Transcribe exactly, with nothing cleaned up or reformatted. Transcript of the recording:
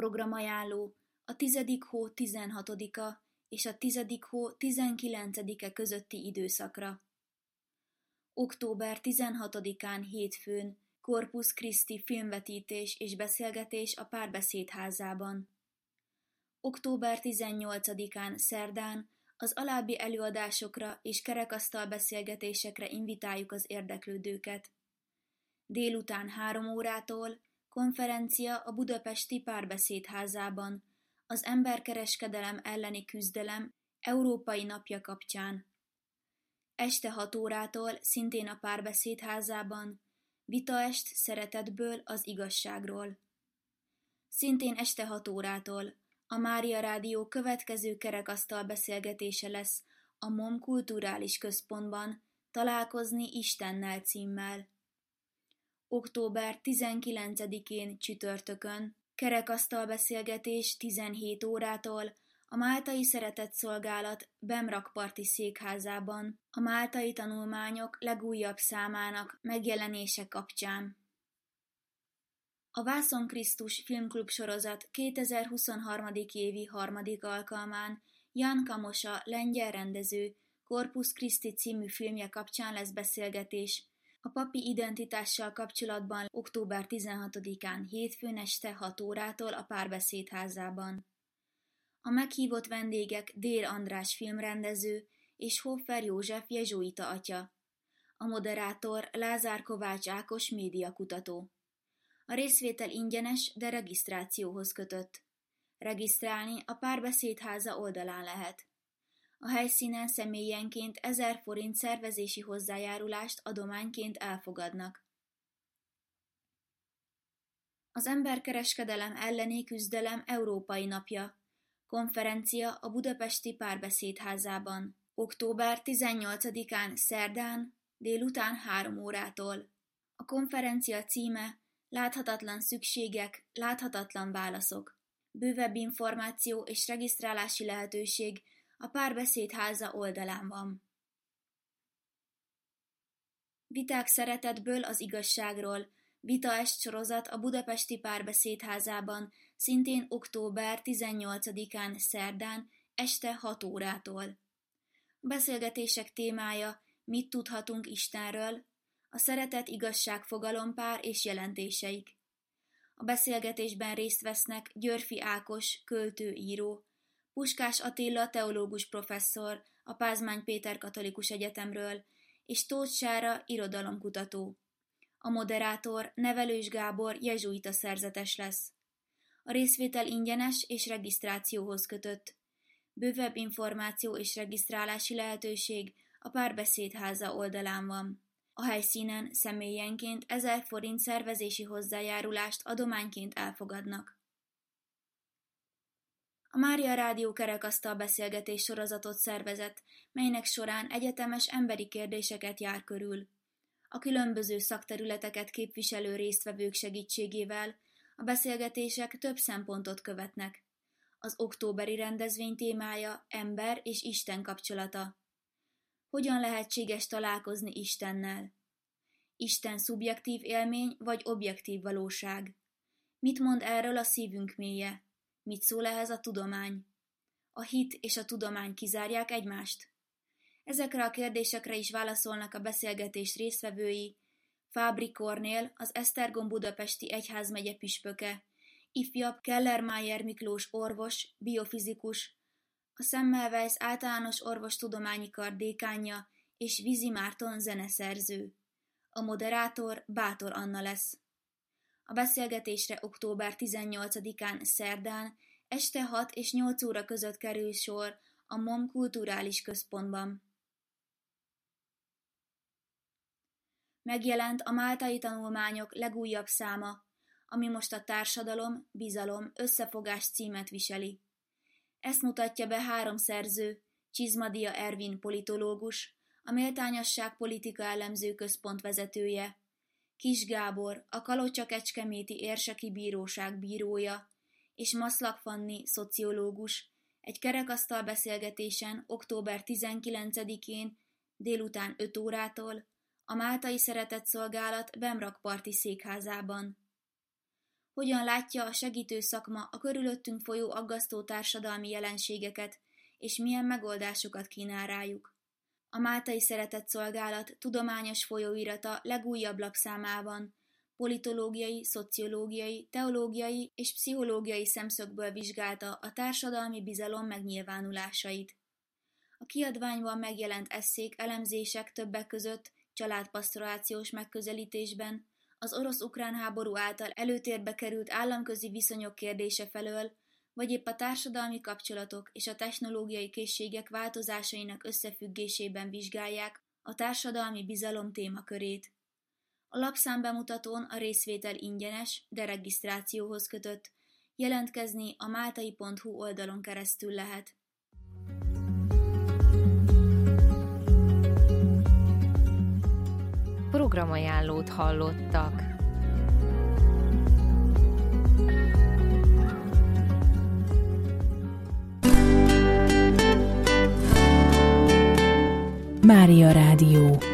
Programajánló a tizedik hó tizenhatodika és a tizedik hó tizenkilencedike közötti időszakra. október tizenhatodikán hétfőn Corpus Christi filmvetítés és beszélgetés a Párbeszéd házában. október tizennyolcadikán szerdán az alábbi előadásokra és kerekasztal beszélgetésekre invitáljuk az érdeklődőket. Délután három órától konferencia a budapesti Párbeszéd házában az emberkereskedelem elleni küzdelem Európai Napja kapcsán. Este hat órától szintén a Párbeszéd házában vitaest szeretetből az igazságról. Szintén este hat órától a Mária Rádió következő kerekasztal beszélgetése lesz a MOM Kulturális Központban Találkozni Istennel címmel. október tizenkilencedikén csütörtökön kerekasztal beszélgetés tizenhét órától a Máltai Szeretetszolgálat Bemrakparti székházában a Máltai Tanulmányok legújabb számának megjelenése kapcsán. A Vászon Krisztus Filmklub sorozat kétezer-huszonhárom. évi harmadik alkalmán Jan Kamosa lengyel rendező Corpus Christi című filmje kapcsán lesz beszélgetés a papi identitással kapcsolatban október tizenhatodikán hétfőn este hat órától a Párbeszéd házában. A meghívott vendégek Dér András filmrendező és Hoffer József jezsuita atya. A moderátor Lázár Kovács Ákos médiakutató. A részvétel ingyenes, de regisztrációhoz kötött. Regisztrálni a Párbeszéd háza oldalán lehet. A helyszínen személyenként ezer forint szervezési hozzájárulást adományként elfogadnak. Az emberkereskedelem elleni küzdelem Európai Napja. Konferencia a budapesti Párbeszéd házában. október tizennyolcadikán szerdán délután három órától. A konferencia címe Láthatatlan szükségek, láthatatlan válaszok. Bővebb információ és regisztrálási lehetőség a Párbeszéd háza oldalán van. Viták szeretetből az igazságról. Vitaest sorozat a budapesti Párbeszéd házában szintén október tizennyolcadikán szerdán este hat órától. A beszélgetések témája Mit tudhatunk Istenről? A szeretet igazság fogalompár és jelentéseik. A beszélgetésben részt vesznek Györfi Ákos, költő-író, Puskás Attila teológus professzor a Pázmány Péter Katolikus Egyetemről és Tóth Sára irodalomkutató. A moderátor Nevelős Gábor jezsuita szerzetes lesz. A részvétel ingyenes és regisztrációhoz kötött. Bővebb információ és regisztrálási lehetőség a Párbeszéd háza oldalán van. A helyszínen személyenként ezer forint szervezési hozzájárulást adományként elfogadnak. A Mária Rádió kerekasztal beszélgetés sorozatot szervezett, melynek során egyetemes emberi kérdéseket jár körül. A különböző szakterületeket képviselő résztvevők segítségével a beszélgetések több szempontot követnek. Az októberi rendezvény témája ember és Isten kapcsolata. Hogyan lehetséges találkozni Istennel? Isten szubjektív élmény vagy objektív valóság? Mit mond erről a szívünk mélye? Mit szól ehhez a tudomány? A hit és a tudomány kizárják egymást? Ezekre a kérdésekre is válaszolnak a beszélgetés résztvevői: Fábri Kornél, az Esztergom budapesti egyházmegye püspöke, ifjabb Kellermájer Miklós orvos, biofizikus, a Semmelweis Általános Orvostudományi Kar dékánja és Vizi Márton zeneszerző. A moderátor Bátor Anna lesz. A beszélgetésre október tizennyolcadikán szerdán este hat és nyolc óra között kerül sor a MOM Kulturális Központban. Megjelent a Máltai Tanulmányok legújabb száma, ami most a Társadalom, bizalom, összefogás címet viseli. Ezt mutatja be három szerző, Csizmadia Ervin politológus, a Méltányosság Politika Elemző Központ vezetője, Kiss Gábor, a Kalocsa-Kecskeméti Érseki Bíróság bírója, és Maszlak Fanni szociológus, egy kerekasztal beszélgetésen október tizenkilencedikén délután öt órától a Máltai Szeretetszolgálat Bemrakparti székházában. Hogyan látja a segítő szakma a körülöttünk folyó aggasztó társadalmi jelenségeket, és milyen megoldásokat kínál rájuk. A Máltai Szeretetszolgálat tudományos folyóirata legújabb lapszámában politológiai, szociológiai, teológiai és pszichológiai szemszögből vizsgálta a társadalmi bizalom megnyilvánulásait. A kiadványban megjelent esszék, elemzések többek között családpasztorációs megközelítésben, az orosz-ukrán háború által előtérbe került államközi viszonyok kérdése felől, vagy épp a társadalmi kapcsolatok és a technológiai készségek változásainak összefüggésében vizsgálják a társadalmi bizalom témakörét. A lapszámbemutatón a részvétel ingyenes, de regisztrációhoz kötött, jelentkezni a máltai pont hu oldalon keresztül lehet. Programajánlót hallottak. Mária Rádió.